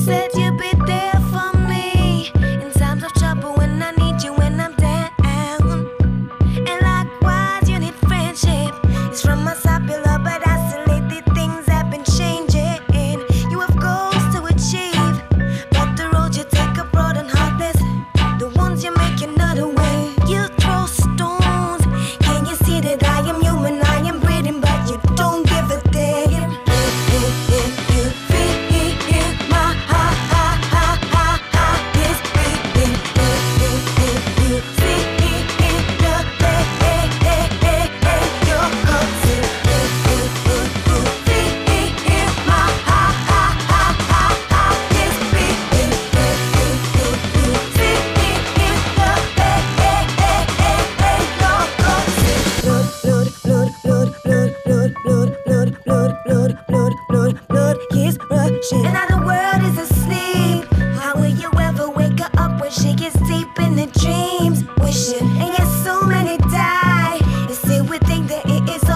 said you'd be there for me in times of trouble when I need you when I'm down. And likewise, you need friendship. It's from us popular but isolated. Things have been changing. You have goals to achieve, but the road you take are broad and heartless. The ones you make another way. You throw stones. Can you see that I am human? I am breathing, but you don't give a damn. You feel my heart is beating. You feel the way you're pulsing. You feel my heart is beating. You feel the way you're pulsing. Blood is rushing. And now the world is asleep. How will you ever wake her up when she gets deep in the dreams? Wishing, and yet so many die. They say we think that it is